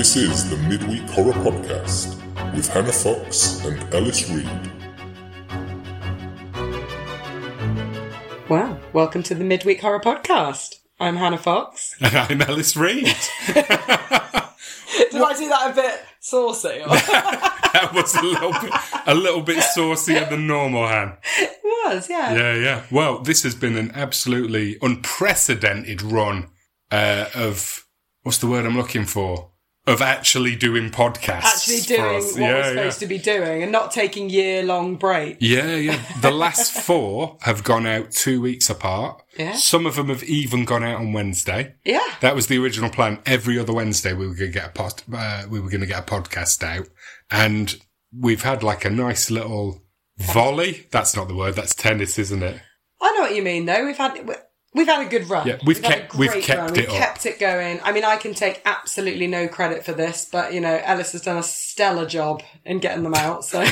This is the Midweek Horror Podcast with Hannah Fox and Ellis Reed. Wow, welcome to the Midweek Horror Podcast. I'm Hannah Fox. And I'm Ellis Reed. Did I do that a bit saucy? That was a little bit saucier than normal, Han. It was, yeah. Yeah. Well, this has been an absolutely unprecedented run of, what's the word I'm looking for? Of actually doing podcasts. Actually doing what we're supposed to be doing and not taking year-long breaks. Yeah. The last 4 have gone out 2 weeks apart. Yeah. Some of them have even gone out on Wednesday. Yeah. That was the original plan. Every other Wednesday we were going to get a podcast out, and we've had like a nice little volley. That's not the word. That's tennis, isn't it? I know what you mean, though. We've had a good run. Yeah, we've kept it going. I mean, I can take absolutely no credit for this, but, you know, Ellis has done a stellar job in getting them out, so...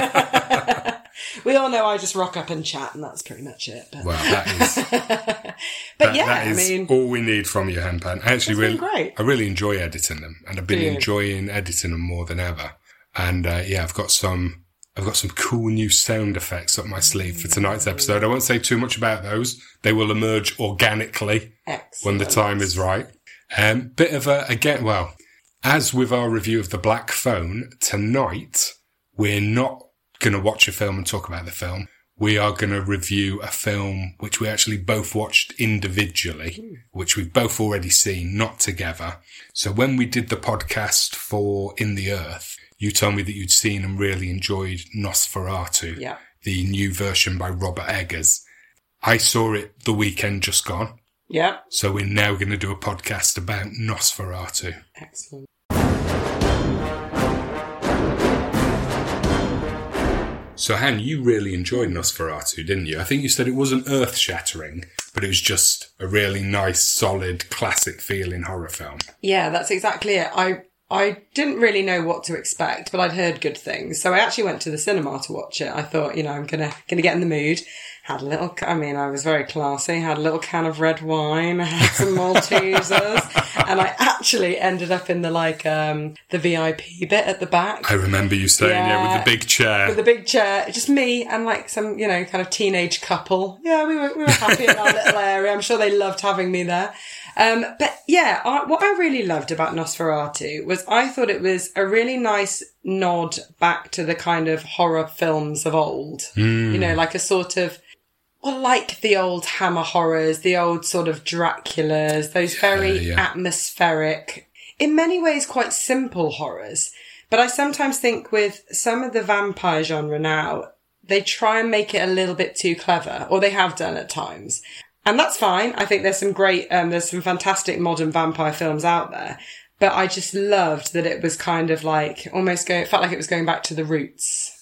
We all know I just rock up and chat, and that's pretty much it. But. Well, that is... that is all we need from you, Handpan. I really enjoy editing them, and I've been enjoying editing them more than ever. And, I've got some cool new sound effects up my sleeve for tonight's episode. I won't say too much about those. They will emerge organically when the time is right. As with our review of The Black Phone, tonight we're not going to watch a film and talk about the film. We are going to review a film which we actually both watched individually, which we've both already seen, not together. So when we did the podcast for In the Earth, you told me that you'd seen and really enjoyed Nosferatu, the new version by Robert Eggers. I saw it the weekend just gone. Yeah. So we're now going to do a podcast about Nosferatu. Excellent. So, Han, you really enjoyed Nosferatu, didn't you? I think you said it wasn't earth-shattering, but it was just a really nice, solid, classic-feeling horror film. Yeah, that's exactly it. I didn't really know what to expect, but I'd heard good things. So I actually went to the cinema to watch it. I thought, I'm gonna get in the mood. I was very classy. Had a little can of red wine. I had some Maltesers. And I actually ended up in the VIP bit at the back. I remember you saying, with the big chair. With the big chair. Just me and some, kind of teenage couple. Yeah, we were happy in our little area. I'm sure they loved having me there. What I really loved about Nosferatu was I thought it was a really nice nod back to the kind of horror films of old. Like a sort of, like the old Hammer horrors, the old sort of Draculas, those very atmospheric, in many ways quite simple horrors. But I sometimes think with some of the vampire genre now, they try and make it a little bit too clever, or they have done at times. And that's fine. I think there's some fantastic modern vampire films out there. But I just loved that it was kind of like it felt like it was going back to the roots.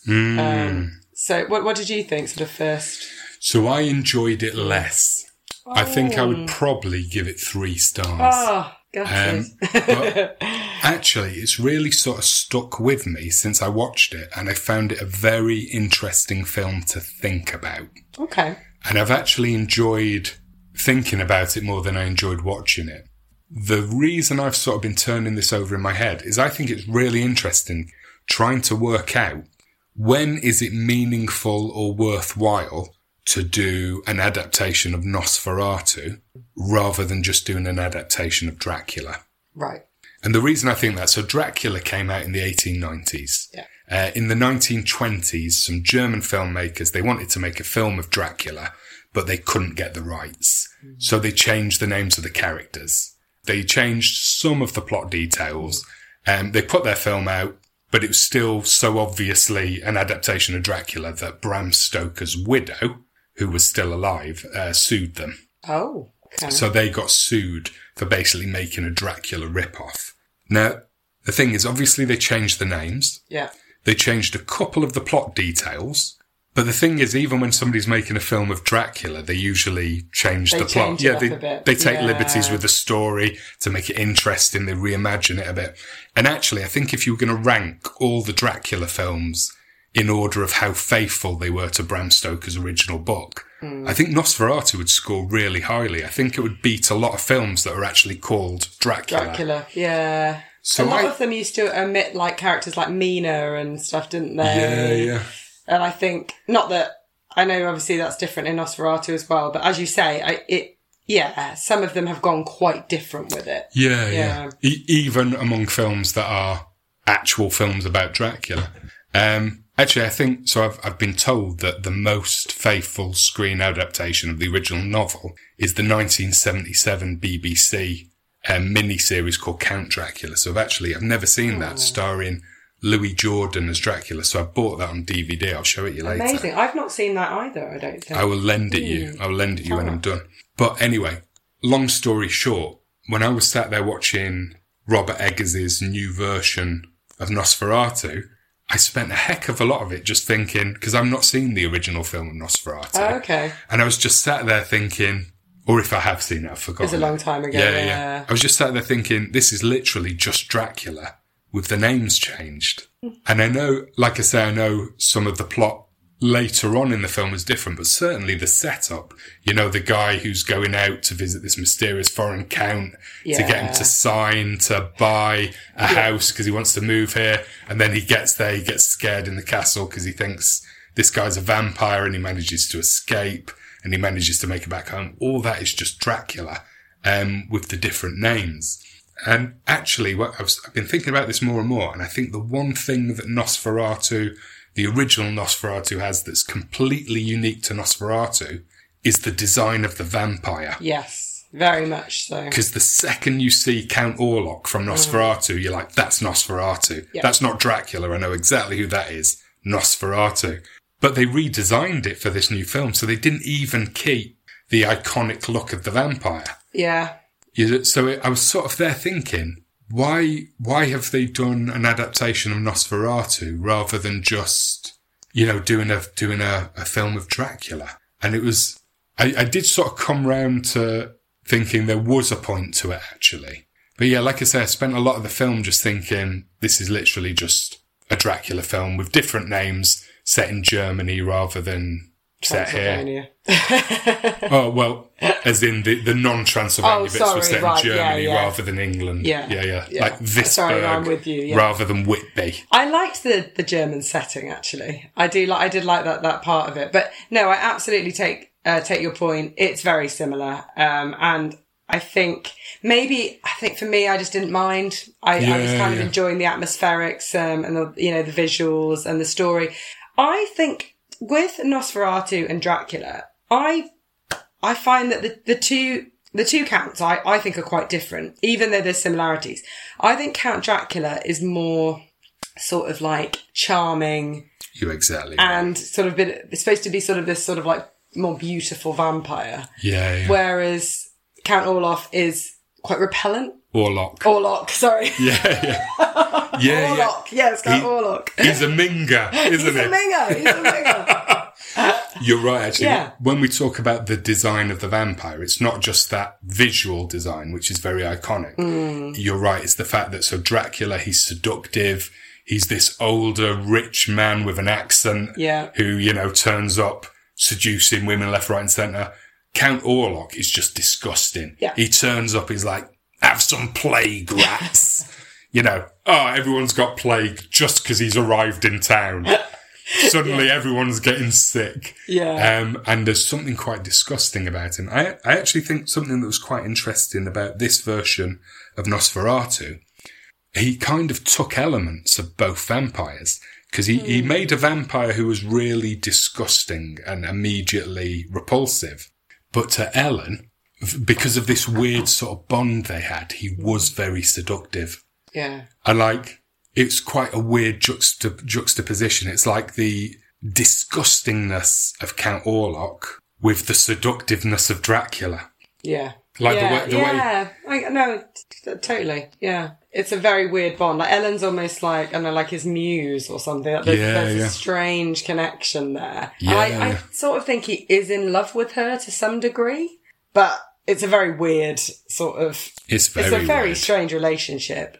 So what did you think sort of first? So I enjoyed it less. Oh. I think I would probably give it 3 stars. Oh, gosh. But actually, it's really sort of stuck with me since I watched it, and I found it a very interesting film to think about. Okay. And I've actually enjoyed thinking about it more than I enjoyed watching it. The reason I've sort of been turning this over in my head is I think it's really interesting trying to work out when is it meaningful or worthwhile to do an adaptation of Nosferatu rather than just doing an adaptation of Dracula. Right. And the reason I think that, so Dracula came out in the 1890s. Yeah. In the 1920s, some German filmmakers, they wanted to make a film of Dracula, but they couldn't get the rights. So they changed the names of the characters. They changed some of the plot details. They put their film out, but it was still so obviously an adaptation of Dracula that Bram Stoker's widow, who was still alive, sued them. Oh, okay. So they got sued for basically making a Dracula ripoff. Now, the thing is, obviously they changed the names. Yeah. They changed a couple of the plot details. But the thing is, even when somebody's making a film of Dracula, they usually change the plot. They take liberties with the story to make it interesting. They reimagine it a bit. And actually, I think if you were going to rank all the Dracula films in order of how faithful they were to Bram Stoker's original book, I think Nosferatu would score really highly. I think it would beat a lot of films that are actually called Dracula. Yeah. So a lot of them used to omit like characters like Mina and stuff, didn't they? Yeah. And I think, not that, I know obviously that's different in Nosferatu as well, but as you say, some of them have gone quite different with it. Yeah. Even among films that are actual films about Dracula. Actually, I think, so I've been told that the most faithful screen adaptation of the original novel is the 1977 BBC mini-series called Count Dracula. So I've never seen that, starring Louis Jordan as Dracula. So I bought that on DVD. I'll show it you later. Amazing. I've not seen that either, I don't think. I will lend it you. I will lend it you when I'm done. But anyway, long story short, when I was sat there watching Robert Eggers' new version of Nosferatu, I spent a heck of a lot of it just thinking, because I've not seen the original film of Nosferatu. Oh, okay. And I was just sat there thinking, or if I have seen it, I've forgotten. It's a long time ago. Yeah. I was just sat there thinking, this is literally just Dracula with the names changed. And I know, like I say, I know some of the plot later on in the film is different, but certainly the setup, the guy who's going out to visit this mysterious foreign count to get him to sign to buy a house because he wants to move here. And then he gets there, he gets scared in the castle because he thinks this guy's a vampire and he manages to escape and he manages to make it back home. All that is just Dracula, with the different names. And actually, I've been thinking about this more and more, and I think the one thing that Nosferatu, the original Nosferatu, has that's completely unique to Nosferatu is the design of the vampire. Yes, very much so. Because the second you see Count Orlok from Nosferatu, you're like, that's Nosferatu. Yep. That's not Dracula. I know exactly who that is. Nosferatu. But they redesigned it for this new film, so they didn't even keep the iconic look of the vampire. Yeah. So I was sort of there thinking, why have they done an adaptation of Nosferatu rather than just, doing a film of Dracula? And it was, I did sort of come round to thinking there was a point to it, actually. But yeah, like I say, I spent a lot of the film just thinking, this is literally just a Dracula film with different names set in Germany rather than set here. Oh, well, as in the non-Transylvania bits were set in Germany rather than England. Yeah. Like Visburg I'm with you, rather than Whitby. I liked the German setting, actually. I did like that part of it. But no, I absolutely take your point. It's very similar. And I think for me, I just didn't mind. I was kind of enjoying the atmospherics and the visuals and the story. I think with Nosferatu and Dracula, I find that the two counts I think are quite different, even though there's similarities. I think Count Dracula is more sort of like charming. You're exactly and right. Sort of it's supposed to be sort of this sort of like more beautiful vampire. Yeah. Whereas Count Orlok is quite repellent. Orlok, sorry. Yeah. Orlok, yes, Count Orlok. He's a minger, isn't he? He's a minger. You're right, actually. Yeah. When we talk about the design of the vampire, it's not just that visual design, which is very iconic. You're right, it's the fact that, so Dracula, he's seductive. He's this older, rich man with an accent who, turns up seducing women left, right and centre. Count Orlok is just disgusting. Yeah. He turns up, he's like, have some plague, rats. Everyone's got plague just because he's arrived in town. Suddenly everyone's getting sick. Yeah. And there's something quite disgusting about him. I actually think something that was quite interesting about this version of Nosferatu, he kind of took elements of both vampires. Because he made a vampire who was really disgusting and immediately repulsive. But to Ellen, because of this weird sort of bond they had, he was very seductive. Yeah. And it's quite a weird juxtaposition. It's like the disgustingness of Count Orlok with the seductiveness of Dracula. Yeah. The way. No, totally. Yeah. It's a very weird bond. Like Ellen's almost like, like his muse or something. There's a strange connection there. Yeah, I sort of think he is in love with her to some degree, but it's a very weird sort of. It's a very weird. Strange relationship.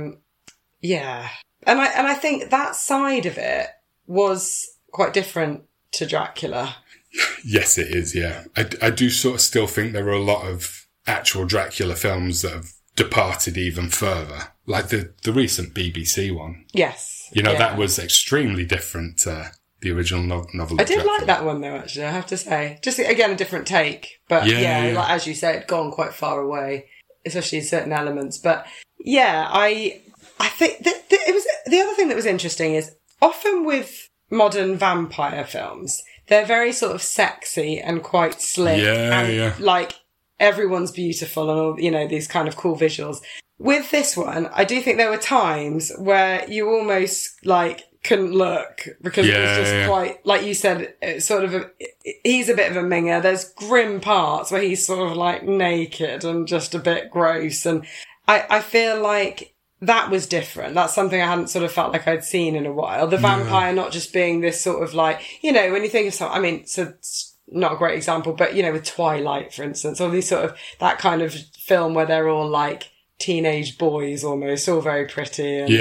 Yeah, and I think that side of it was quite different to Dracula. Yes, it is. Yeah, I do sort of still think there are a lot of actual Dracula films that have departed even further. like the recent BBC one. Yes. You know, that was extremely different to the original novel. I did like that one though, actually, I have to say. Just, again, a different take. But yeah. Like, as you say, it'd gone quite far away, especially in certain elements. But yeah, I think that it was, the other thing that was interesting is often with modern vampire films, they're very sort of sexy and quite slick. And like, everyone's beautiful and all, you know, these kind of cool visuals. With this one, I do think there were times where you almost, like, couldn't look because it was just quite, like you said, it's sort of he's a bit of a minger. There's grim parts where he's sort of, like, naked and just a bit gross. And I feel like that was different. That's something I hadn't sort of felt like I'd seen in a while. The vampire not just being this sort of, like, you know, when you think of something, I mean, so it's not a great example, but, you know, with Twilight, for instance, or these sort of, that kind of film where they're all, like, teenage boys almost, all very pretty. And,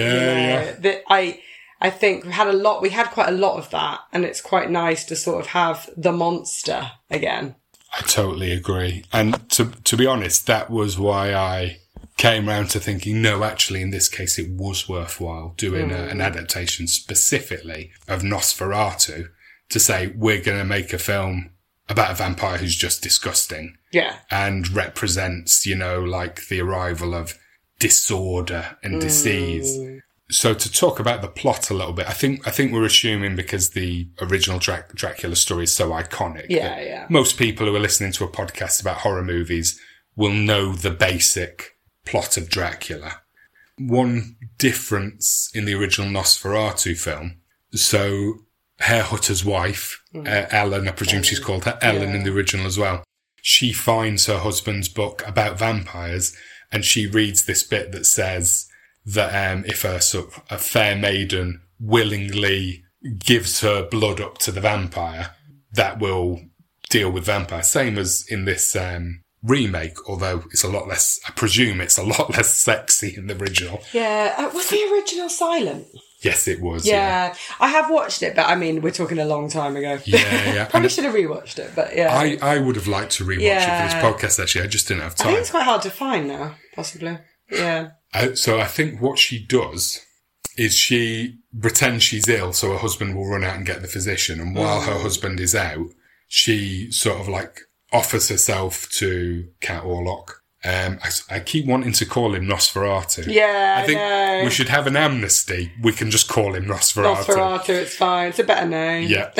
I think we had quite a lot of that, and it's quite nice to sort of have the monster again. I totally agree. And to be honest, that was why I came round to thinking, no, actually, in this case, it was worthwhile doing an adaptation specifically of Nosferatu to say, we're going to make a film about a vampire who's just disgusting. Yeah. And represents, you know, like the arrival of disorder and disease. So to talk about the plot a little bit, I think we're assuming because the original Dracula story is so iconic. Yeah. Most people who are listening to a podcast about horror movies will know the basic plot of Dracula. One difference in the original Nosferatu film, so Herr Hutter's wife, Ellen, I presume she's called her Ellen in the original as well, she finds her husband's book about vampires and she reads this bit that says that if a fair maiden willingly gives her blood up to the vampire, that will deal with vampires. Same as in this remake, although it's a lot less, I presume it's a lot less sexy in the original. Yeah. Was the original silent? Yes, it was. Yeah. I have watched it, but I mean, we're talking a long time ago. Yeah. Probably should have rewatched it, but yeah. I would have liked to rewatch it for this podcast, actually. I just didn't have time. I think it's quite hard to find now, possibly. Yeah. So I think what she does is she pretends she's ill, so her husband will run out and get the physician. And while her husband is out, she sort of like offers herself to Count Orlok. I keep wanting to call him Nosferatu. Yeah, I think we should have an amnesty. We can just call him Nosferatu. Nosferatu, it's fine. It's a better name. Yeah.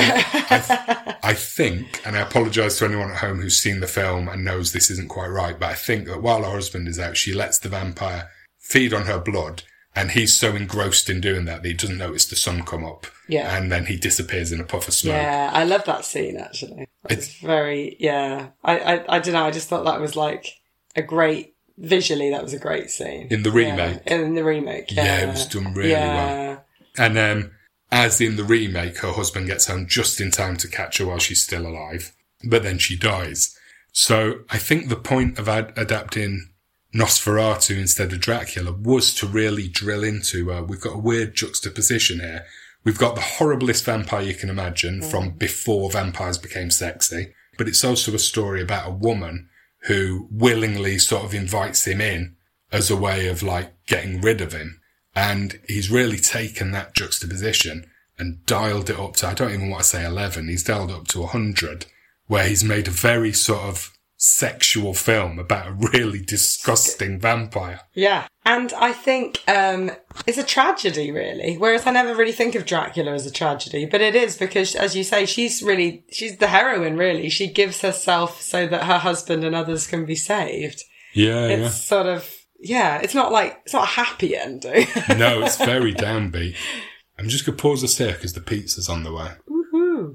I think, and I apologise to anyone at home who's seen the film and knows this isn't quite right, but I think that while her husband is out, she lets the vampire feed on her blood, and he's so engrossed in doing that he doesn't notice the sun come up. Yeah. And then he disappears in a puff of smoke. Yeah, I love that scene, actually. It's very, I don't know, I just thought that was like visually that was a great scene. In the remake? Yeah, in the remake, yeah. Yeah, it was done really well. And as in the remake, her husband gets home just in time to catch her while she's still alive, but then she dies. So I think the point of adapting Nosferatu instead of Dracula was to really drill into, we've got a weird juxtaposition here. We've got the horriblest vampire you can imagine from before vampires became sexy, but it's also a story about a woman who willingly sort of invites him in as a way of like getting rid of him. And he's really taken that juxtaposition and dialed it up to, I don't even want to say 11, he's dialed it up to 100, where he's made a very sort of sexual film about a really disgusting vampire. Yeah. And I think it's a tragedy, really. Whereas I never really think of Dracula as a tragedy. But it is because, as you say, she's the heroine, really. She gives herself so that her husband and others can be saved. Yeah, it's sort of, it's not a happy ending. No, it's very downbeat. I'm just going to pause this here because the pizza's on the way. Woohoo.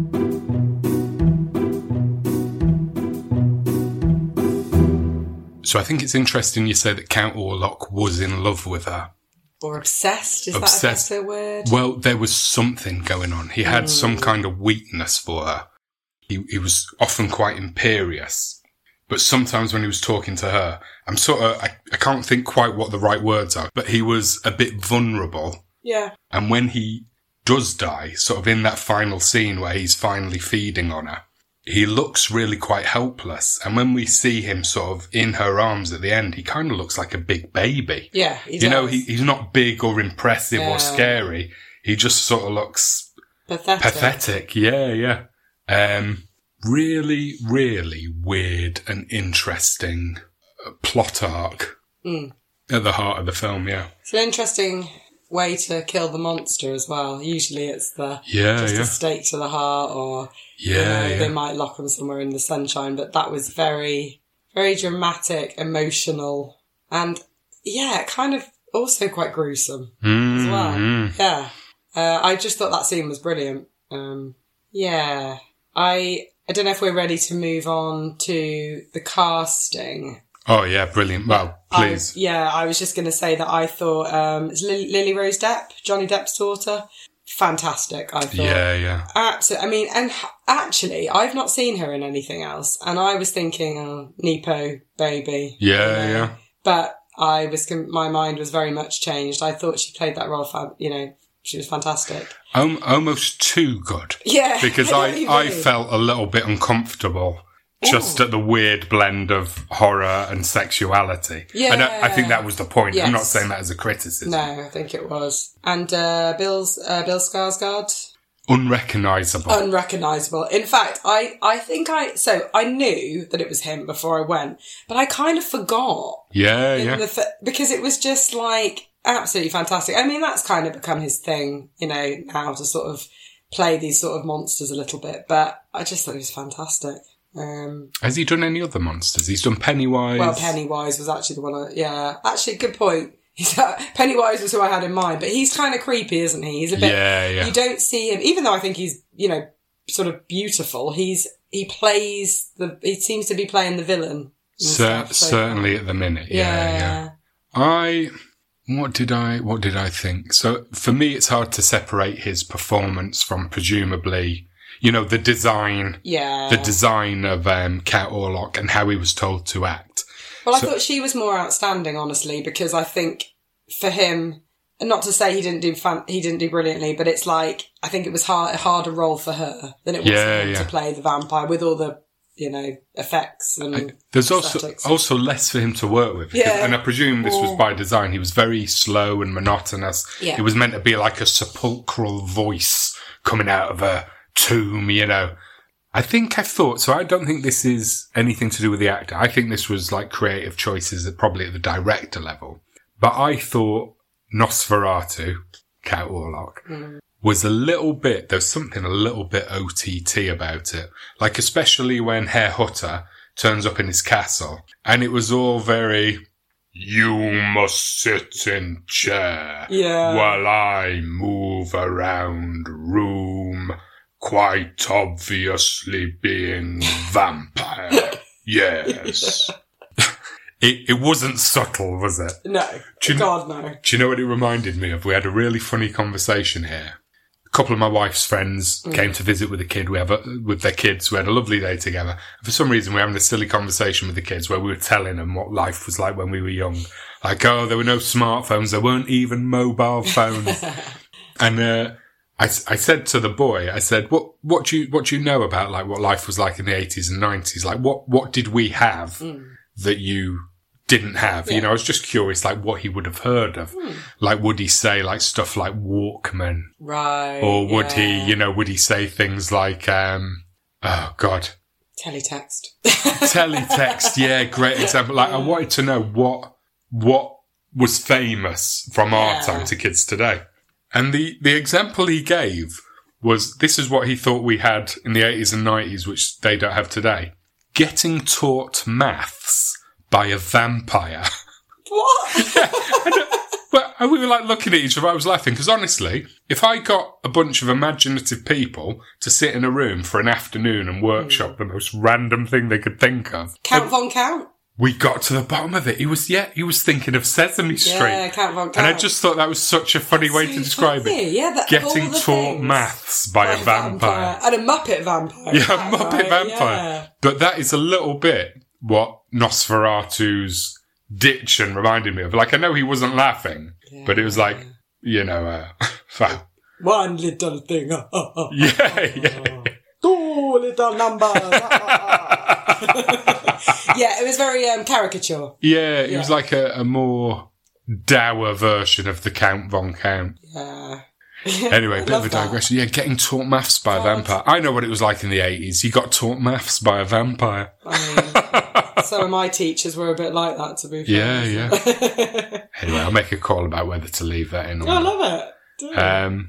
So I think it's interesting you say that Count Orlok was in love with her. Or obsessed, is that a better word? Well, there was something going on. He had some kind of weakness for her. He was often quite imperious. But sometimes when he was talking to her, I can't think quite what the right words are, but he was a bit vulnerable. Yeah. And when he does die, sort of in that final scene where he's finally feeding on her, he looks really quite helpless. And when we see him sort of in her arms at the end, he kind of looks like a big baby. Yeah, he does. You know, he's not big or impressive or scary. He just sort of looks pathetic. Yeah. Really, really weird and interesting plot arc at the heart of the film, yeah. It's an interesting way to kill the monster as well. Usually it's a stake to the heart, or they might lock them somewhere in the sunshine, but that was very, very dramatic, emotional, and kind of also quite gruesome as well. Yeah. I just thought that scene was brilliant. I don't know if we're ready to move on to the casting. Oh, yeah, brilliant. Well, please. I was just going to say that I thought it's Lily Rose Depp, Johnny Depp's daughter. Fantastic, I thought. Yeah. Absolutely. I mean, and actually, I've not seen her in anything else. And I was thinking, Nepo baby. Yeah. But my mind was very much changed. I thought she played that role, she was fantastic. Almost too good. Yeah. Because I felt a little bit uncomfortable just at the weird blend of horror and sexuality. Yeah. And I think that was the point. Yes. I'm not saying that as a criticism. No, I think it was. And Bill Skarsgård? Unrecognisable. In fact, I think I knew that it was him before I went, but I kind of forgot. Yeah. Because it was just like absolutely fantastic. I mean, that's kind of become his thing, now to sort of play these sort of monsters a little bit, but I just thought he was fantastic. Has he done any other monsters? He's done Pennywise. Well, Pennywise was actually the one. Actually, good point. Pennywise was who I had in mind, but he's kind of creepy, isn't he? He's a bit. Yeah. You don't see him, even though I think he's sort of beautiful. He seems to be playing the villain. Certainly at the minute. Yeah. What did I think? So for me, it's hard to separate his performance from presumably, the design. Yeah. The design of Count Orlok and how he was told to act. Well, I thought she was more outstanding, honestly, because I think for him, not to say he didn't do brilliantly, but it's like I think it was a harder role for her than it was for him to play the vampire with all the effects and there's also less for him to work with. And I presume this was by design. He was very slow and monotonous. It was meant to be like a sepulchral voice coming out of a tomb. I don't think this is anything to do with the actor. I think this was like creative choices probably at the director level. But I thought Nosferatu, Count Orlok, was there's something a little bit OTT about it. Like, especially when Herr Hutter turns up in his castle. And it was all very, you must sit in chair while I move around room, quite obviously being vampire. Yes. It wasn't subtle, was it? No. No. Do you know what it reminded me of? We had a really funny conversation here. A couple of my wife's friends came to visit with with their kids. We had a lovely day together. And for some reason, we were having a silly conversation with the kids where we were telling them what life was like when we were young. Like, there were no smartphones. There weren't even mobile phones. And I said to the boy, I said, what do you know about like what life was like in the 80s and 90s? Like, what did we have that you didn't have? I was just curious, like what he would have heard of. Like, would he say like stuff like Walkman? Right. Or would he, would he say things like, oh God. Teletext. Teletext, yeah, great example. Like, I wanted to know what was famous from our time to kids today. And the example he gave was, this is what he thought we had in the 80s and 90s, which they don't have today. Getting taught maths by a vampire. What? But we were like looking at each other. I was laughing because honestly, if I got a bunch of imaginative people to sit in a room for an afternoon and workshop the most random thing they could think of. Count Von Count? We got to the bottom of it. He was thinking of Sesame Street. Yeah, Count Von Count. And I just thought that was such a funny way to describe it. Yeah, getting taught maths by a vampire. And a Muppet vampire. Yeah, a Muppet vampire. Yeah. But that is a little bit what Nosferatu's diction reminded me of. Like, I know he wasn't laughing, but it was like, one little thing. Yeah. 2 little numbers. Yeah, it was very caricature. Yeah, it was like a more dour version of the Count Von Count. Yeah. Anyway, bit of a digression. Yeah, getting taught maths by a vampire. I know what it was like in the 80s. You got taught maths by a vampire. I mean, some of my teachers were a bit like that, to be fair. Yeah. Anyway, I'll make a call about whether to leave that in or I not. love it.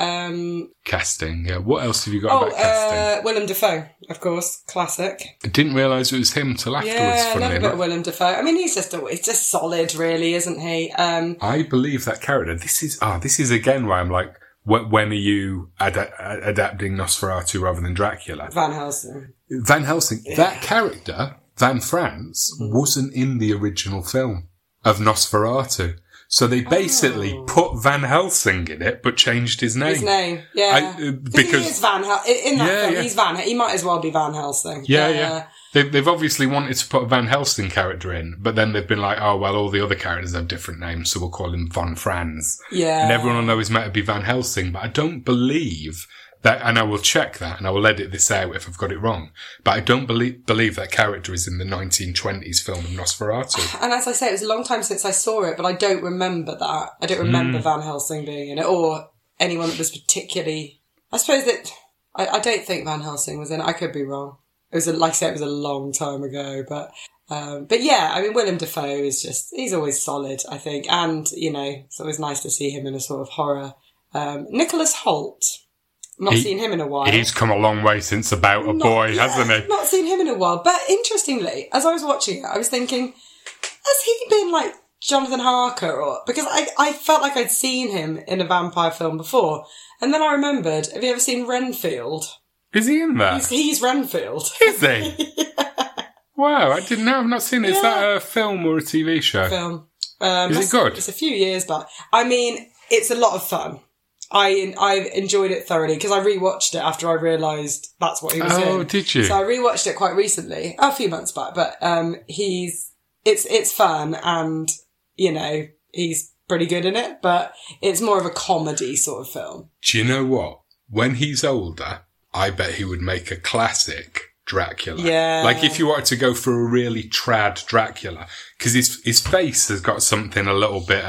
Casting. Yeah. What else have you got about casting? Willem Dafoe, of course, classic. I didn't realise it was him till afterwards. Yeah, I love funnily a bit of enough. Willem Dafoe. I mean, he's just solid, really, isn't he? I believe that character. This is again why I'm like, when are you adapting Nosferatu rather than Dracula? Van Helsing. Van Helsing. Yeah. That character, Van Franz, wasn't in the original film of Nosferatu. So they basically put Van Helsing in it, but changed his name. His name, yeah. Because he is Van Helsing. In that film, he's Van. He might as well be Van Helsing. Yeah. They've obviously wanted to put a Van Helsing character in, but then they've been like, oh, well, all the other characters have different names, so we'll call him Von Franz. Yeah. And everyone will know he's meant to be Van Helsing, but I don't believe that, and I will check that, and I will edit this out if I've got it wrong, but I don't believe that character is in the 1920s film of Nosferatu. And as I say, it was a long time since I saw it, but I don't remember that. I don't remember Van Helsing being in it, or anyone that was particularly... I suppose that... I don't think Van Helsing was in it. I could be wrong. It was, like I said, it was a long time ago, but yeah, I mean, Willem Dafoe is he's always solid, I think, and, it's always nice to see him in a sort of horror. Nicholas Hoult. Not seen him in a while. He's come a long way since About a Boy, hasn't he? Not seen him in a while. But interestingly, as I was watching it, I was thinking, has he been like Jonathan Harker? Because I felt like I'd seen him in a vampire film before. And then I remembered, have you ever seen Renfield? Is he in that? He's Renfield. Is he? Yeah. Wow, I didn't know. I've not seen it. Is that a film or a TV show? Film. Is it good? It's a few years back. I mean, it's a lot of fun. I enjoyed it thoroughly because I rewatched it after I realised that's what he was in. Oh, did you? So I rewatched it quite recently, a few months back. But it's fun, and he's pretty good in it. But it's more of a comedy sort of film. Do you know what? When he's older, I bet he would make a classic Dracula. Yeah. Like if you wanted to go for a really trad Dracula, because his face has got something a little bit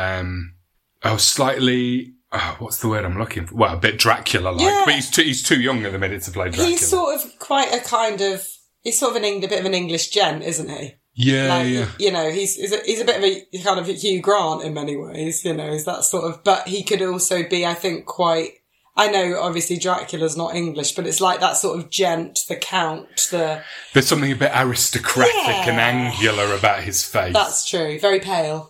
slightly. Oh, what's the word I'm looking for? Well, a bit Dracula-like, but he's too young at the minute to play Dracula. He's sort of quite he's sort of a bit of an English gent, isn't he? Yeah, yeah. He's a bit of a kind of Hugh Grant in many ways, he's that sort of, but he could also be, I think, quite, I know obviously Dracula's not English, but it's like that sort of gent, the count, there's something a bit aristocratic and angular about his face. That's true. Very pale.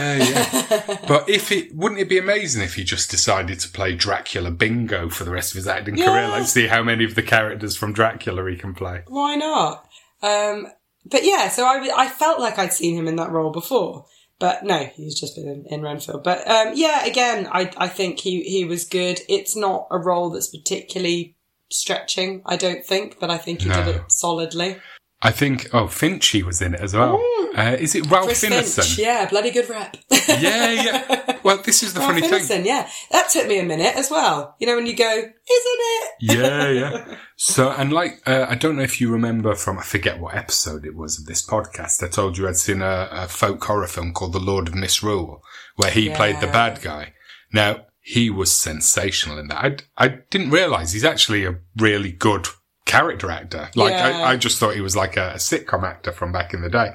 Yeah. But wouldn't it be amazing if he just decided to play Dracula bingo for the rest of his acting career? Let's see how many of the characters from Dracula he can play. Why not? But yeah, so I felt like I'd seen him in that role before. But no, he's just been in Renfield. But again, I think he was good. It's not a role that's particularly stretching, I don't think, but I think he did it solidly. I think, Finchy was in it as well. Is it Ralph Ineson? Finch, yeah, bloody good rep. Yeah. Well, this is the funny Ralph Ineson, thing. Yeah, that took me a minute as well. When you go, isn't it? Yeah. So, and I don't know if you remember I forget what episode it was of this podcast, I told you I'd seen a folk horror film called The Lord of Misrule, where he played the bad guy. Now, he was sensational in that. I didn't realise he's actually a really good character actor. I just thought he was like a sitcom actor from back in the day.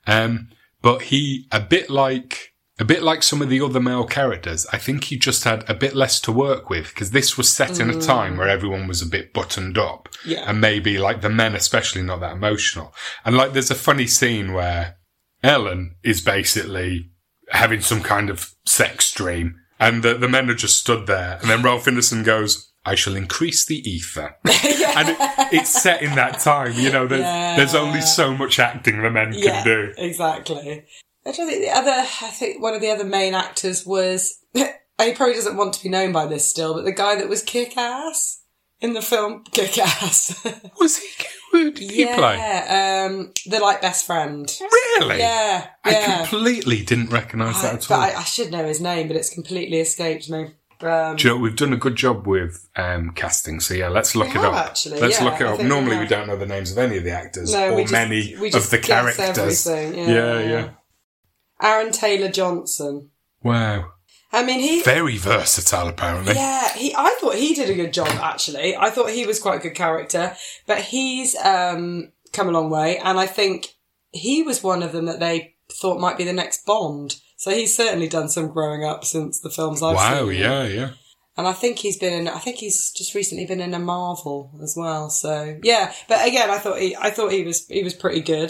But he, a bit like some of the other male characters, I think he just had a bit less to work with, because this was set in a time where everyone was a bit buttoned up. Yeah. And maybe the men especially not that emotional. And there's a funny scene where Ellen is basically having some kind of sex dream, and the men are just stood there, and then Ralph Ineson goes, I shall increase the ether. And it's set in that time, there's only so much acting the men can do. Exactly. I think one of the other main actors was, he probably doesn't want to be known by this still, but the guy that was Kick-Ass in the film Kick-Ass. Was he? Who did he play? The best friend. Really? Yeah. I completely didn't recognise that at all. I should know his name, but it's completely escaped me. Do you know, we've done a good job with casting, so yeah, let's look it up. Actually, let's yeah, look it up. Normally, we don't know the names of any of the actors or many of the characters. Yeah. Aaron Taylor Johnson. Wow. I mean, he very versatile, apparently. Yeah, I thought he did a good job. Actually, I thought he was quite a good character, but he's come a long way, and I think he was one of them that they thought might be the next Bond. So he's certainly done some growing up since the films I've seen. Wow, yeah. And I think he's just recently been in a Marvel as well. So yeah, but again, I thought he was pretty good.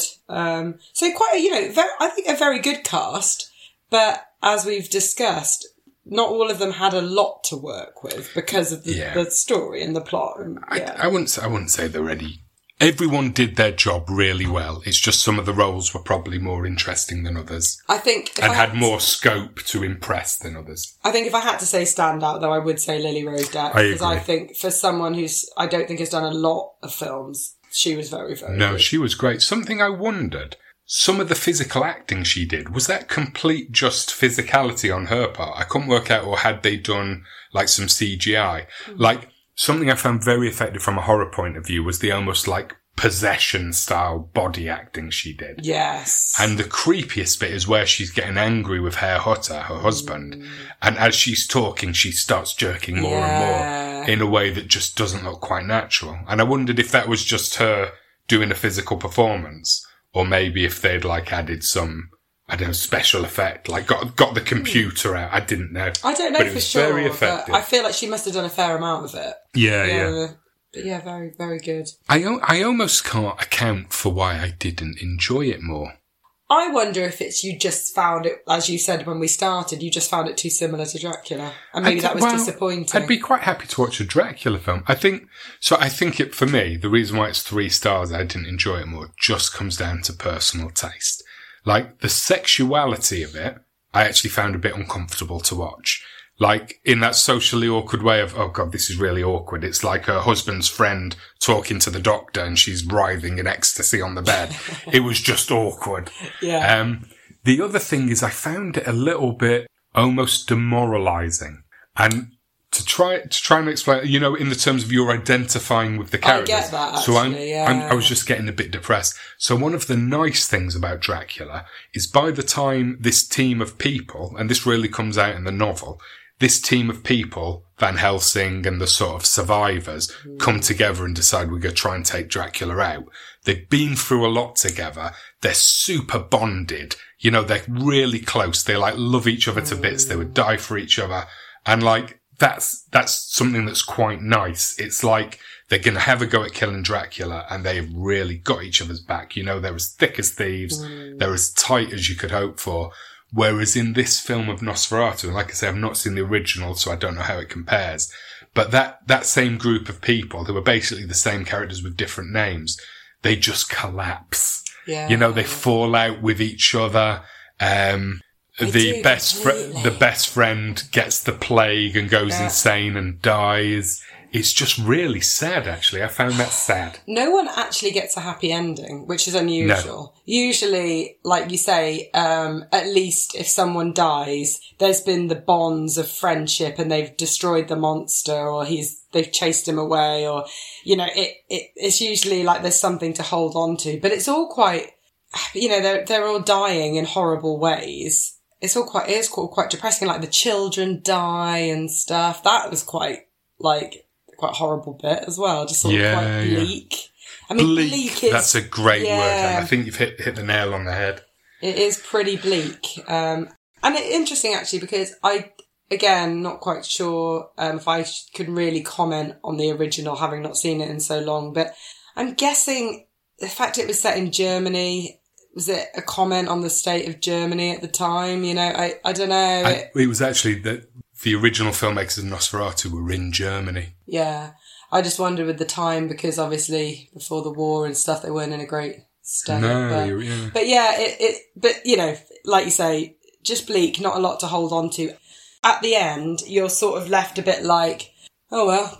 So quite I think a very good cast. But as we've discussed, not all of them had a lot to work with because of the story and the plot. And, I wouldn't say they're ready. Everyone did their job really well. It's just some of the roles were probably more interesting than others. I think... had more scope to impress than others. I think if I had to say standout, though, I would say Lily Rose Depp. Because I think for someone I don't think has done a lot of films, she was very, very good. She was great. Something I wondered, some of the physical acting she did, was that complete just physicality on her part? I couldn't work out, or had they done like some CGI? Like... Something I found very effective from a horror point of view was the almost like possession style body acting she did. Yes. And the creepiest bit is where she's getting angry with Herr Hutter, her husband. And as she's talking, she starts jerking more and more in a way that just doesn't look quite natural. And I wondered if that was just her doing a physical performance, or maybe if they'd like added some, I don't know, special effect, like got the computer out. I didn't know. I don't know for sure, very effective. But I feel like she must have done a fair amount of it. Yeah. But yeah, very, very good. I almost can't account for why I didn't enjoy it more. I wonder if it's you just found it, as you said when we started, you just found it too similar to Dracula. And maybe that was disappointing. I'd be quite happy to watch a Dracula film. I think for me, the reason why it's 3 stars, I didn't enjoy it more, just comes down to personal taste. Like, the sexuality of it, I actually found a bit uncomfortable to watch. Like, in that socially awkward way of, oh God, this is really awkward. It's like her husband's friend talking to the doctor and she's writhing in ecstasy on the bed. It was just awkward. Yeah. The other thing is I found it a little bit almost demoralizing. And to try and explain, in the terms of you're identifying with the characters. I get that, actually, I was just getting a bit depressed. So one of the nice things about Dracula is by the time this team of people, and this really comes out in the novel, this team of people, Van Helsing and the sort of survivors, come together and decide we're going to try and take Dracula out. They've been through a lot together. They're super bonded. They're really close. They love each other to bits. They would die for each other. And that's something that's quite nice. It's like they're going to have a go at killing Dracula and they've really got each other's back. They're as thick as thieves. They're as tight as you could hope for. Whereas in this film of Nosferatu, and like I say, I've not seen the original, so I don't know how it compares. But that same group of people who are basically the same characters with different names, they just collapse. Yeah. They fall out with each other. The best friend gets the plague and goes insane and dies. It's just really sad, actually. I found that sad. No one actually gets a happy ending, which is unusual. No. Usually, like you say, at least if someone dies, there's been the bonds of friendship and they've destroyed the monster or they've chased him away or, it's usually like there's something to hold on to. But it's all quite, they're all dying in horrible ways. It is quite depressing. Like the children die and stuff. That was quite horrible bit as well. Just sort of quite bleak. I mean, bleak is... That's a great word, and I think you've hit the nail on the head. It is pretty bleak. And it's interesting, actually, because again, not quite sure if I could really comment on the original, having not seen it in so long, but I'm guessing the fact it was set in Germany... Was it a comment on the state of Germany at the time? I don't know. It was actually that the original filmmakers of Nosferatu were in Germany. Yeah. I just wondered with the time, because obviously before the war and stuff, they weren't in a great state. No, but yeah, like you say, just bleak, not a lot to hold on to. At the end, you're sort of left a bit like, oh well.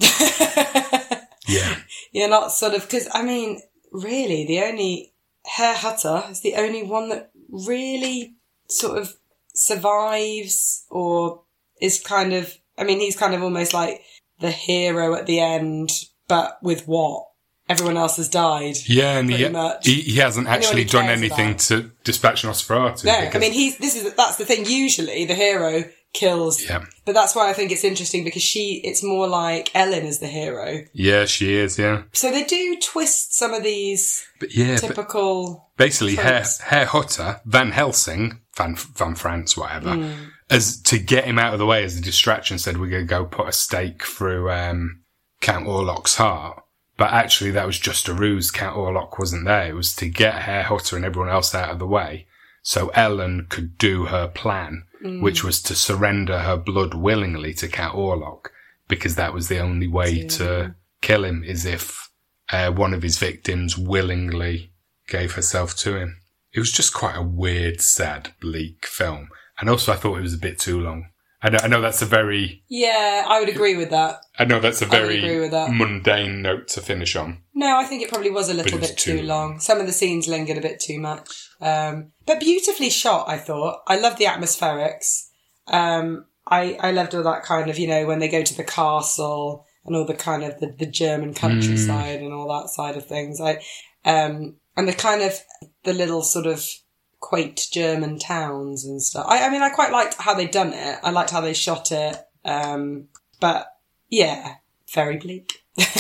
Yeah. You're not sort of, because I mean, really, Herr Hutter is the only one that really sort of survives or is kind of I mean, he's kind of almost like the hero at the end, but with what? Everyone else has died. Yeah, and much. he hasn't actually done anything about. to dispatch Nosferatu. No, I mean, that's the thing. Usually the hero kills. Yeah. But that's why I think it's interesting, because it's more like Ellen is the hero. Yeah, she is, yeah. So they do twist some of these typical... Basically, Herr Hutter, Van Helsing, Van France, whatever, as to get him out of the way as a distraction, said we're going to go put a stake through Count Orlok's heart. But actually, that was just a ruse. Count Orlok wasn't there. It was to get Herr Hutter and everyone else out of the way so Ellen could do her plan, which was to surrender her blood willingly to Count Orlok, because that was the only way to kill him, is if one of his victims willingly gave herself to him. It was just quite a weird, sad, bleak film. And also, I thought it was a bit too long. I know that's a very... Yeah, I would agree with that. I know that's a very mundane note to finish on. No, I think it probably was a little bit too long. Some of the scenes lingered a bit too much. But beautifully shot, I thought. I loved the atmospherics. I loved all that kind of, when they go to the castle and all the kind of the German countryside and all that side of things. And the kind of the little sort of quaint German towns and stuff. I mean, I quite liked how they'd done it. I liked how they shot it. But yeah, very bleak.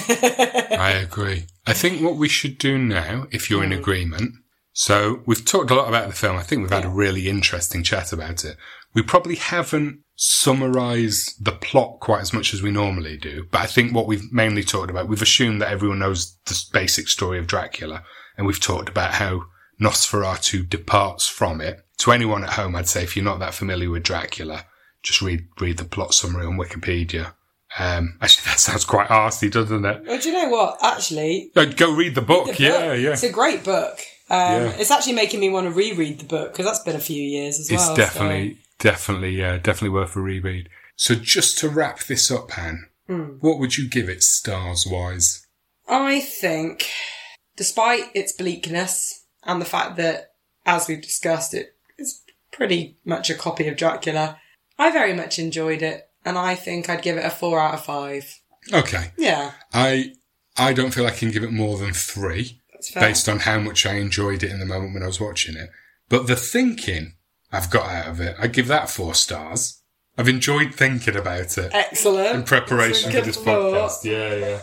I agree. I think what we should do now, if you're in agreement, so we've talked a lot about the film. I think we've had a really interesting chat about it. We probably haven't summarised the plot quite as much as we normally do, but I think what we've mainly talked about, we've assumed that everyone knows the basic story of Dracula, and we've talked about how Nosferatu departs from it. To anyone at home, I'd say if you're not that familiar with Dracula, just read the plot summary on Wikipedia. Actually, that sounds quite arsey, doesn't it? Well, do you know what? Actually... Go read the book. Yeah. It's a great book. It's actually making me want to reread the book, because that's been a few years as well. It's definitely worth a reread. So just to wrap this up, Han, what would you give it stars-wise? I think, despite its bleakness and the fact that, as we've discussed, it is pretty much a copy of Dracula, I very much enjoyed it, and I think I'd give it a 4 out of 5. Okay. Yeah. I don't feel I can give it more than 3, based on how much I enjoyed it in the moment when I was watching it. But the thinking I've got out of it, I'd give that 4 stars. I've enjoyed thinking about it. Excellent. In preparation for this podcast. Yeah.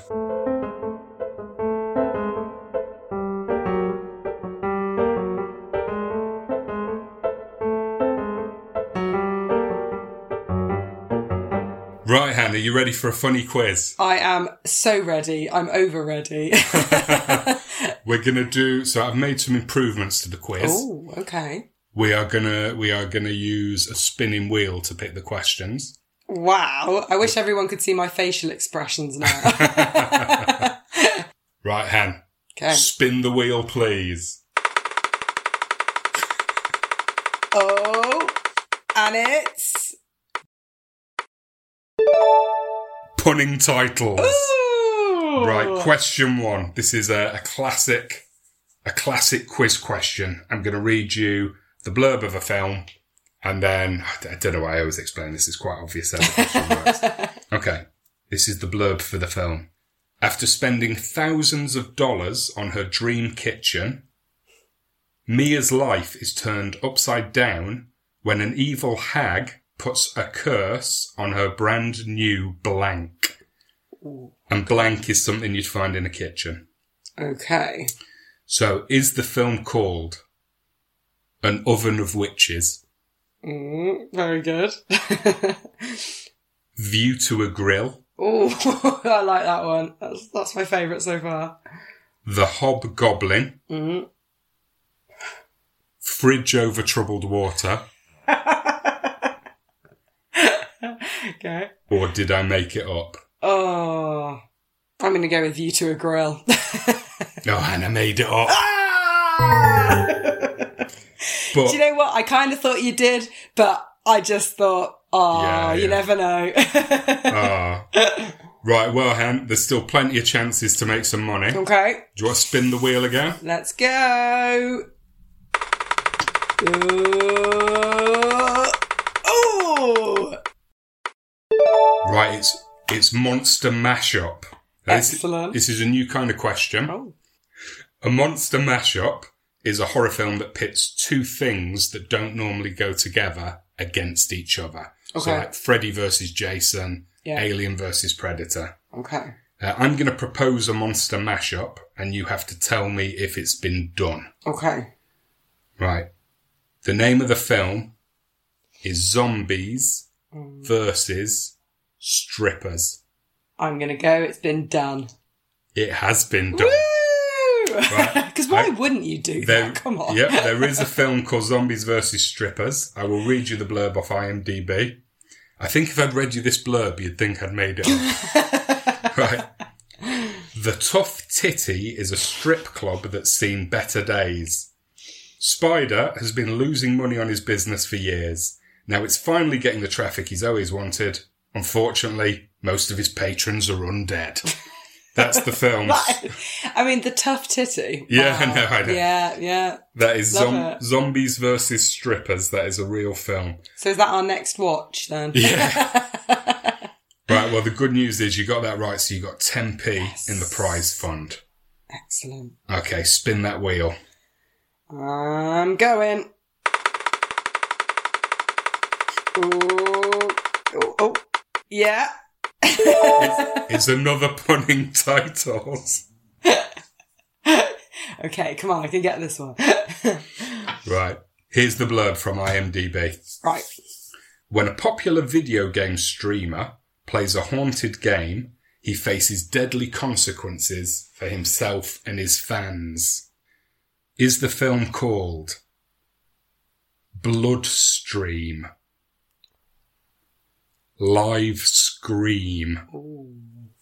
Right, Hannah, you ready for a funny quiz? I am so ready. I'm over ready. We're going to so I've made some improvements to the quiz. Oh, okay. We are gonna use a spinning wheel to pick the questions. Wow. I wish everyone could see my facial expressions now. Right, Han. Okay. Spin the wheel, please. Oh, and it's... Punning titles. Ooh. Right, question 1. This is a classic quiz question. I'm going to read you the blurb of a film, and then, I don't know why I always explain this, it's quite obvious how the question works. Okay, this is the blurb for the film. After spending thousands of dollars on her dream kitchen, Mia's life is turned upside down when an evil hag puts a curse on her brand new blank. And blank is something you'd find in a kitchen. Okay. So, is the film called An Oven of Witches? Very good. View to a Grill? Oh, I like that one. That's my favourite so far. The Hobgoblin? Fridge Over Troubled Water? Okay. Or Did I Make It Up? Oh, I'm going to go with View to a Grill. Oh, Hannah made it up. Ah! But, do you know what? I kind of thought you did, but I just thought, you never know. Right, well, Han, there's still plenty of chances to make some money. Okay. Do you want to spin the wheel again? Let's go. Ooh. It's Monster Mashup. Excellent. This is a new kind of question. Oh. A monster mashup is a horror film that pits two things that don't normally go together against each other. Okay. So like Freddy versus Jason, Yeah. Alien versus Predator. Okay. I'm going to propose a monster mashup, and you have to tell me if it's been done. Okay. Right. The name of the film is Zombies versus Strippers. I'm going to go. It's been done. It has been done. Woo! Right. Because why wouldn't you do that? Come on. Yep, there is a film called Zombies vs. Strippers. I will read you the blurb off IMDb. I think if I'd read you this blurb, you'd think I'd made it up. Right. The Tough Titty is a strip club that's seen better days. Spider has been losing money on his business for years. Now it's finally getting the traffic he's always wanted. Unfortunately, most of his patrons are undead. That's the film. I mean, the Tough Titty. Yeah, Wow. I know. Yeah. That is Love it. Zombies versus Strippers. That is a real film. So is that our next watch then? Yeah. Right, well, the good news is you got that right, so you got 10p in the prize fund. Excellent. Okay, spin that wheel. I'm going. Oh. Yeah. It's another punning titles. Okay, come on, I can get this one. Right, here's the blurb from IMDb. Right. When a popular video game streamer plays a haunted game, he faces deadly consequences for himself and his fans. Is the film called Bloodstream? Live Scream? Ooh.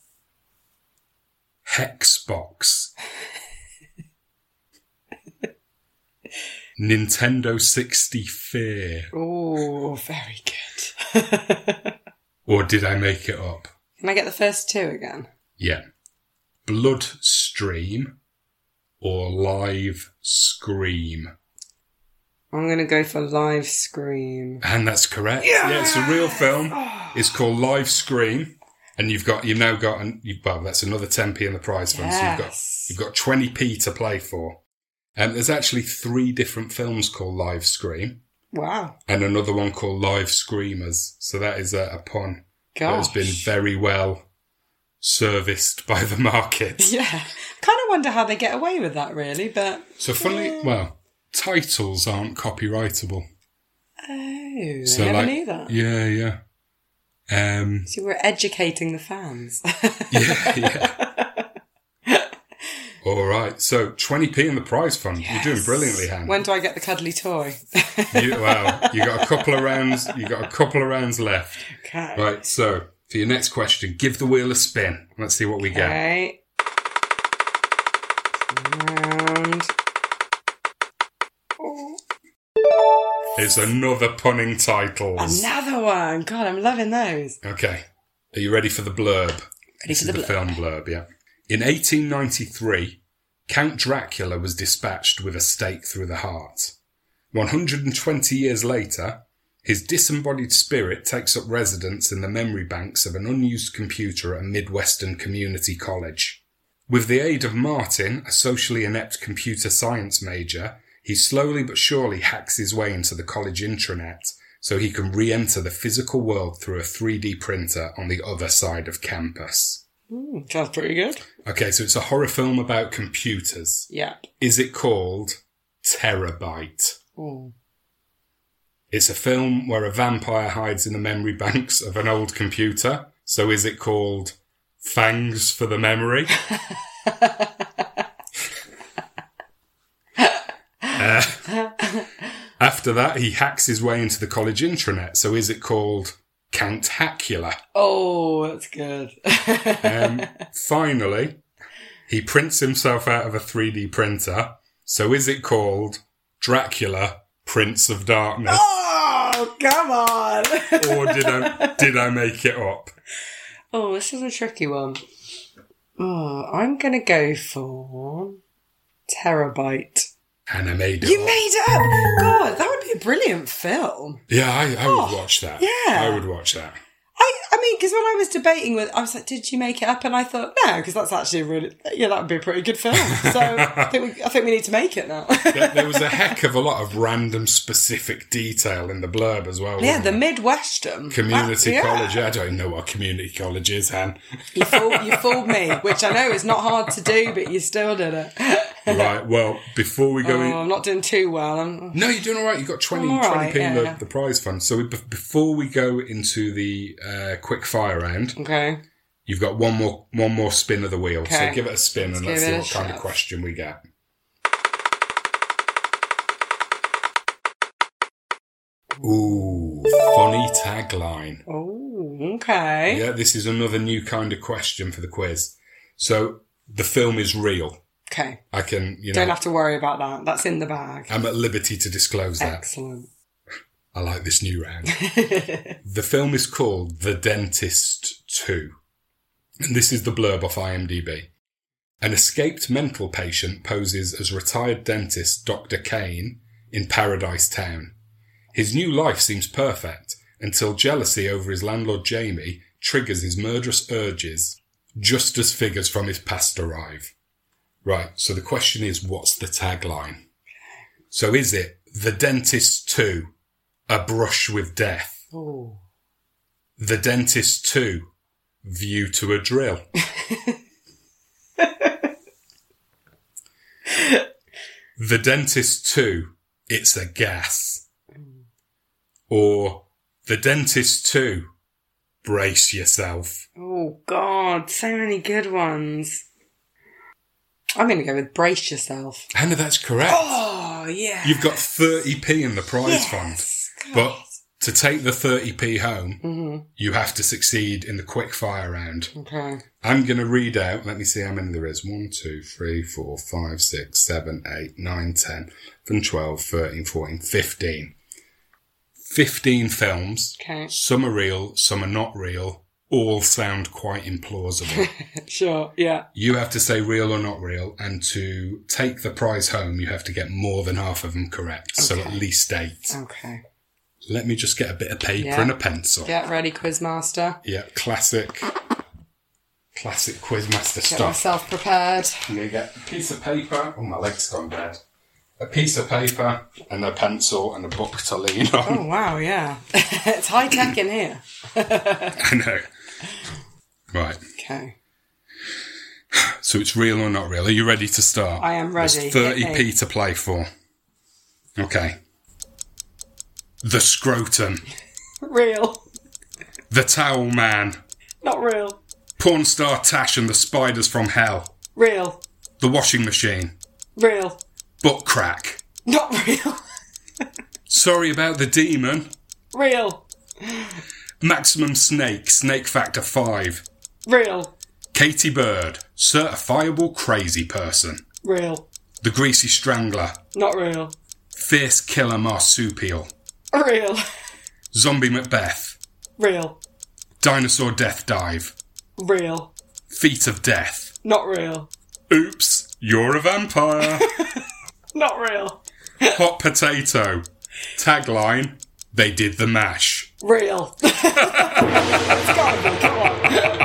Hexbox? Nintendo 60 Fear? Oh, very good. Or did I make it up? Can I get the first two again? Yeah. Bloodstream or Live Scream? I'm going to go for Live Scream. And that's correct. Yeah, it's a real film. It's called Live Scream. And you've now got, well, that's another 10p in the prize fund. Yes. So you've got 20p to play for. And there's actually 3 different films called Live Scream. Wow. And another one called Live Screamers. So that is a pun that has Gosh. been very well serviced by the market. Yeah. Kind of wonder how they get away with that, really, but... So funnily, well, titles aren't copyrightable. Oh, So I never knew that. Yeah. So we're educating the fans. Yeah. All right. So 20p in the prize fund. Yes. You're doing brilliantly, Han. When do I get the cuddly toy? You got a couple of rounds. You got a couple of rounds left. Okay. Right. So for your next question, give the wheel a spin. Let's see what we get. Okay. Round. It's another punning titles. Another one. God, I'm loving those. Okay. Are you ready for the blurb? Ready for the blurb. film blurb, yeah. In 1893, Count Dracula was dispatched with a stake through the heart. 120 years later, his disembodied spirit takes up residence in the memory banks of an unused computer at a Midwestern community college. With the aid of Martin, a socially inept computer science major, he slowly but surely hacks his way into the college intranet so he can re-enter the physical world through a 3D printer on the other side of campus. Sounds pretty good. Okay, so it's a horror film about computers. Yeah. Is it called Terabyte? Ooh. It's a film where a vampire hides in the memory banks of an old computer. So is it called Fangs for the Memory? After that, he hacks his way into the college intranet. So is it called Count Hackula? Oh, that's good. Finally, he prints himself out of a 3D printer. So is it called Dracula, Prince of Darkness? Oh, come on. Or did I make it up? Oh, this is a tricky one. Oh, I'm going to go for Terabyte. And I made it You up. made it up! God, that would be a brilliant film. Yeah, I would watch that. yeah. I would watch that. I mean, because when I was debating I was like, did you make it up? And I thought, no, because that's actually that would be a pretty good film. So I think we need to make it now. There was a heck of a lot of random specific detail in the blurb as well. Yeah, the there? Midwestern. Community college. I don't know what community college is, Han. You fooled me, which I know is not hard to do, but you still did it. Right, well, before we go I'm not doing too well. No, you're doing all right. You've got 20p in the prize fund. So before we go into the quick fire round, okay, you've got one more spin of the wheel. Okay. So give it a spin and let's see what kind of question we get. Ooh, funny tagline. Oh, okay. Yeah, this is another new kind of question for the quiz. So the film is real. Okay. I can, Don't have to worry about that. That's in the bag. I'm at liberty to disclose that. Excellent. I like this new round. The film is called The Dentist 2. And this is the blurb off IMDb. An escaped mental patient poses as retired dentist Dr. Kane in Paradise Town. His new life seems perfect until jealousy over his landlord Jamie triggers his murderous urges just as figures from his past arrive. Right, so the question is, what's the tagline? So is it The Dentist 2, A Brush with Death? Oh. The Dentist 2, View to a Drill? The Dentist 2, It's a Gas? Or The Dentist 2, Brace Yourself? Oh, God, so many good ones. I'm going to go with Brace Yourself. Hannah, that's correct. Oh, yeah. You've got 30p in the prize fund. But to take the 30p home, you have to succeed in the quick fire round. Okay. I'm going to read out, let me see how many there is. 1, 2, 3, 4, 5, 6, 7, 8, 9, 10, 11, 12, 13, 14, 15. 15 films. Okay. Some are real, some are not real. All sound quite implausible. Sure, yeah. You have to say real or not real, and to take the prize home, you have to get more than half of them correct. Okay. So at least 8. Okay. Let me just get a bit of paper and a pencil. Get ready, Quizmaster. Yeah, classic Quizmaster stuff. Get myself prepared. I'm going to get a piece of paper. Oh, my leg's gone dead. A piece of paper and a pencil and a book to lean on. Oh, wow, yeah. It's high-tech in here. I know. Right. Okay. So it's real or not real. Are you ready to start? I am ready. There's 30p to play for. Okay. The Scrotum. Real. The Towel Man. Not real. Porn star Tash and the Spiders from Hell. Real. The Washing Machine. Real. Butt Crack. Not real. Sorry About the Demon. Real. Maximum Snake, Snake Factor 5. Real. Katie Bird, Certifiable Crazy Person. Real. The Greasy Strangler. Not real. Fierce Killer Marsupial. Real. Zombie Macbeth. Real. Dinosaur Death Dive. Real. Feet of Death. Not real. Oops, You're a Vampire. Not real. Hot Potato. Tagline, They Did the Mash. Real. It's gotta be, come on.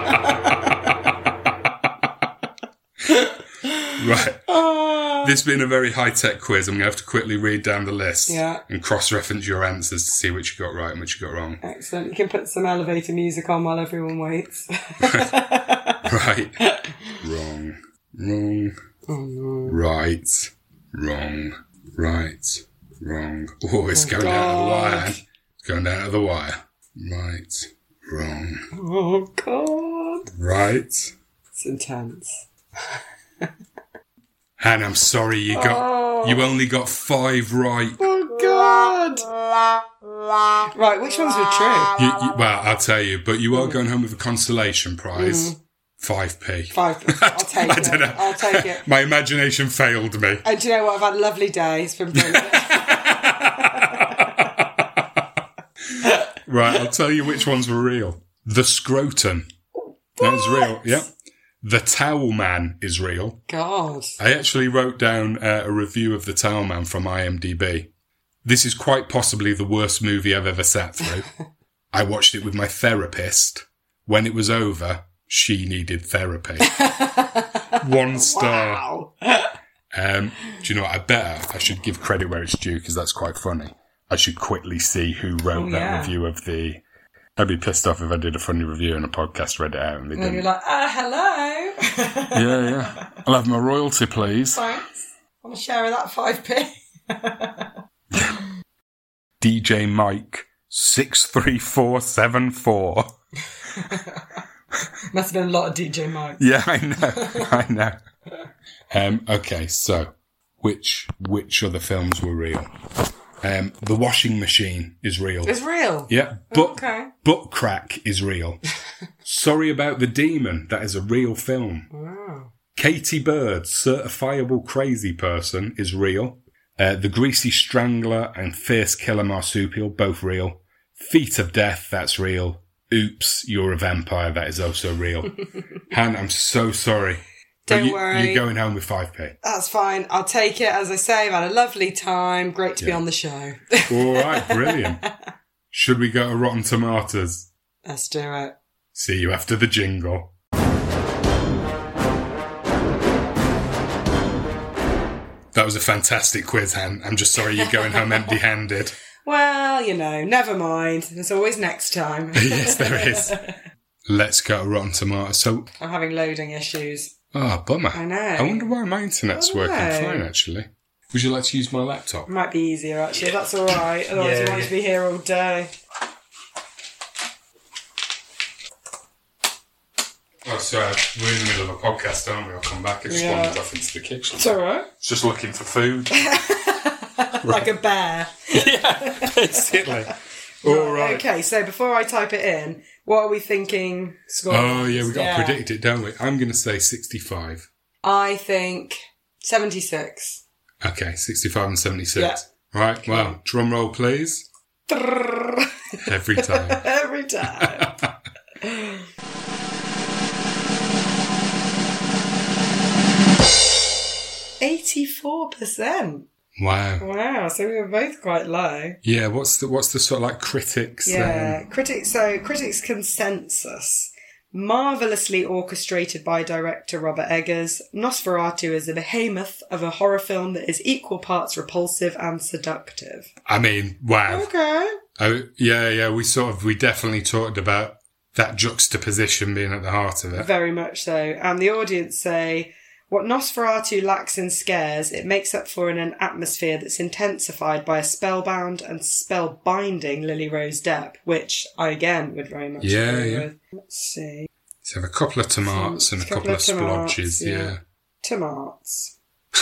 Right. This being a very high-tech quiz, I'm going to have to quickly read down the list and cross-reference your answers to see which you got right and which you got wrong. Excellent. You can put some elevator music on while everyone waits. Right. Wrong. Wrong. Oh, no. Right. Wrong. Right. Wrong. Oh, it's going down to the wire. It's going down to the wire. Right. Wrong. Oh, God. Right. It's intense. Hannah, I'm sorry you only got 5 right. Oh, God. Right, which ones were true? Well, I'll tell you, but you are going home with a consolation prize. 5p. 5p. I'll take it. I don't know. I'll take it. My imagination failed me. And do you know what? I've had a lovely day. It's been brilliant. Right, I'll tell you which ones were real. The Scrotum. That is real. Yep. The Towel Man is real. God. I actually wrote down a review of The Towel Man from IMDb. This is quite possibly the worst movie I've ever sat through. I watched it with my therapist When it was over, she needed therapy. 1 star. Wow. Do you know what? I should give credit where it's due because that's quite funny. I should quickly see who wrote that review of the... I'd be pissed off if I did a funny review and a podcast read it out and they didn't. And you're like, hello. Yeah. I'll have my royalty, please. Thanks. Want a share of that 5p? DJ Mike 63474. Must have been a lot of DJ Mike. Yeah, I know. Okay, so which other films were real? The washing machine is real. It's real? Yeah. Butt crack is real. Sorry About the Demon, that is a real film. Wow. Katie Bird, Certifiable Crazy Person is real. The Greasy Strangler and Fierce Killer Marsupial, both real. Feet of Death, that's real. Oops, You're a Vampire, that is also real. Han, I'm so sorry. Don't worry. You're going home with 5p. That's fine. I'll take it. As I say, I've had a lovely time. Great to be on the show. All right, brilliant. Should we go to Rotten Tomatoes? Let's do it. See you after the jingle. That was a fantastic quiz, Han. I'm just sorry you're going home empty-handed. Well, never mind. There's always next time. Yes, there is. Let's go to Rotten Tomatoes. So I'm having loading issues. Oh, bummer. I know. I wonder why my internet's working fine, actually. Would you like to use my laptop? Might be easier, actually. That's all right. Otherwise, we want to be here all day. Oh, sorry. We're in the middle of a podcast, aren't we? I'll come back. I just wandered off into the kitchen. It's all right. It's just looking for food. Like a bear. Yeah, basically. All right. Okay, so before I type it in, what are we thinking score? Oh, yeah, we've got to predict it, don't we? I'm going to say 65. I think 76. Okay, 65 and 76. Yeah. Right, okay. Well, drum roll, please. Every time. Every time. 84%. Wow, so we were both quite low. Yeah, what's the sort of like critics? Critics consensus. Marvellously orchestrated by director Robert Eggers, Nosferatu is a behemoth of a horror film that is equal parts repulsive and seductive. I mean, wow. Okay. Oh, yeah, we definitely talked about that juxtaposition being at the heart of it. Very much so. And the audience say, what Nosferatu lacks in scares, it makes up for in an atmosphere that's intensified by a spellbound and spellbinding Lily Rose Depp, which I, again, would very much agree with. Let's see. Let's have a couple of tomatoes and a couple of splodges, yeah. Tomatoes.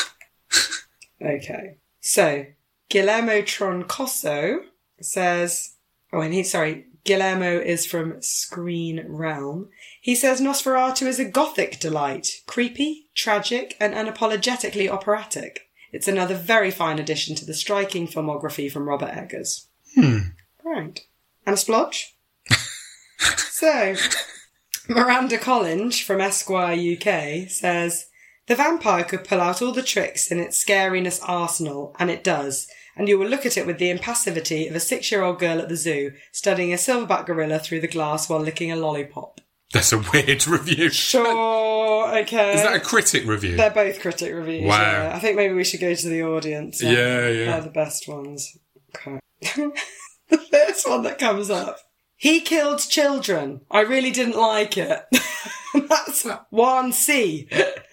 Okay. So, Guillermo Troncoso says... Guillermo is from Screen Realm. He says Nosferatu is a gothic delight, creepy, tragic, and unapologetically operatic. It's another very fine addition to the striking filmography from Robert Eggers. Right. And a splodge? So, Miranda Collins from Esquire UK says, the vampire could pull out all the tricks in its scariness arsenal, and it does. And you will look at it with the impassivity of a 6-year-old girl at the zoo, studying a silverback gorilla through the glass while licking a lollipop. That's a weird review. Sure, okay. Is that a critic review? They're both critic reviews. Wow. Yeah. I think maybe we should go to the audience. Yeah. They're the best ones. Okay. The first one that comes up. He killed children. I really didn't like it. That's 1C.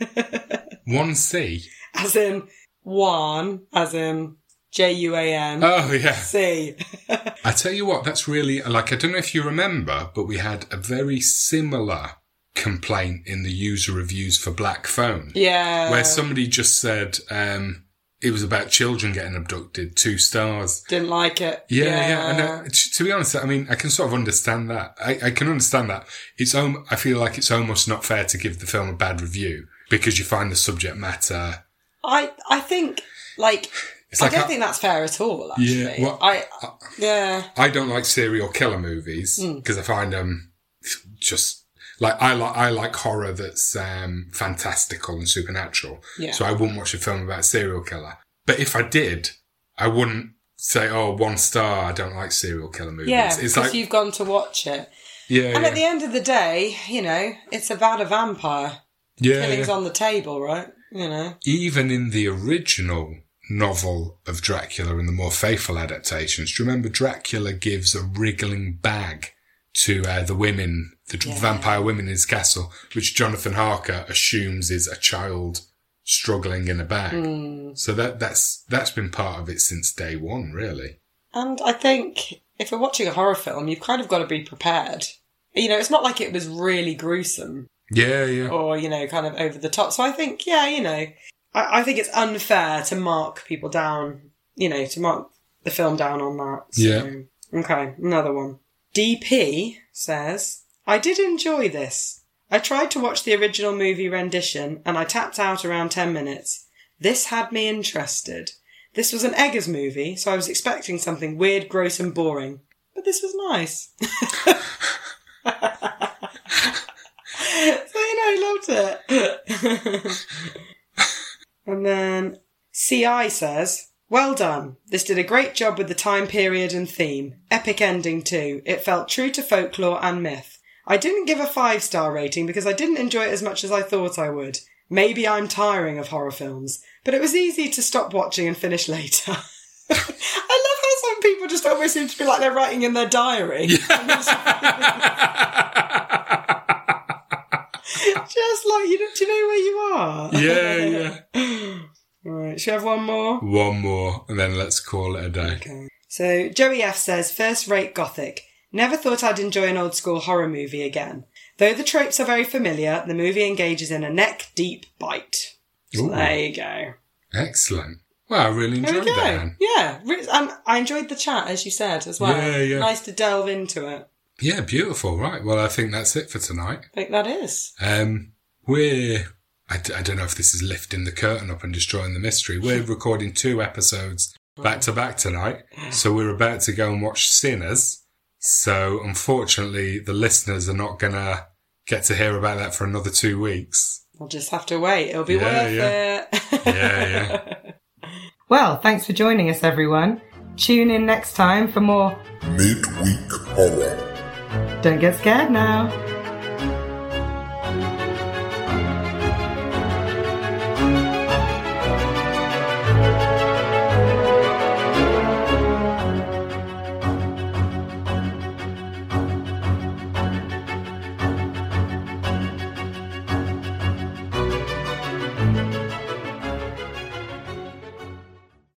1C? As in one, as in... Juan. Oh, yeah. C. I tell you what, that's really, I don't know if you remember, but we had a very similar complaint in the user reviews for Black Phone. Yeah. Where somebody just said it was about children getting abducted, 2 stars. Didn't like it. Yeah. And to be honest, I mean, I can sort of understand that. I can understand that. I feel like it's almost not fair to give the film a bad review because you find the subject matter. I think, I don't think that's fair at all, actually. Yeah, I don't like serial killer movies because I find them just I like horror that's fantastical and supernatural. Yeah. So I wouldn't watch a film about a serial killer. But if I did, I wouldn't say, 1 star, I don't like serial killer movies. Yeah, because you've gone to watch it. Yeah. And at the end of the day, you know, it's about a vampire. Yeah. Killing's on the table, right? You know. Even in the original novel of Dracula and the more faithful adaptations, do you remember Dracula gives a wriggling bag to the women, the vampire women in his castle, which Jonathan Harker assumes is a child struggling in a bag. So that's been part of it since day one, really. And I think if we're watching a horror film, you've kind of got to be prepared. You know, it's not like it was really gruesome. Yeah, yeah. Or, you know, kind of over the top. So I think, yeah, you know, I think it's unfair to mark people down, you know, to mark the film down on that. So. Yeah. Okay, another one. DP says, I did enjoy this. I tried to watch the original movie rendition and I tapped out around 10 minutes. This had me interested. This was an Eggers movie, so I was expecting something weird, gross and boring. But this was nice. So, you know, I loved it. And then CI says, well done. This did a great job with the time period and theme. Epic ending too. It felt true to folklore and myth. I didn't give a 5-star rating because I didn't enjoy it as much as I thought I would. Maybe I'm tiring of horror films, but it was easy to stop watching and finish later. I love how some people just almost seem to be like they're writing in their diary. Just like, do you know where you are? Yeah, yeah. Right, should we have one more? One more, and then let's call it a day. Okay. So, Joey F says, first-rate gothic. Never thought I'd enjoy an old-school horror movie again. Though the tropes are very familiar, the movie engages in a neck-deep bite. So there you go. Excellent. Well, I really enjoyed that. Yeah, I enjoyed the chat, as you said, as well. Yeah, yeah. Nice to delve into it. Yeah, beautiful. Right, well, I think that's it for tonight. I think that is. I don't know if this is lifting the curtain up and destroying the mystery. We're recording 2 episodes back-to-back tonight, so we're about to go and watch Sinners. So, unfortunately, the listeners are not going to get to hear about that for another 2 weeks. We'll just have to wait. It'll be worth it. Yeah. Well, thanks for joining us, everyone. Tune in next time for more Midweek Horror. Don't get scared now.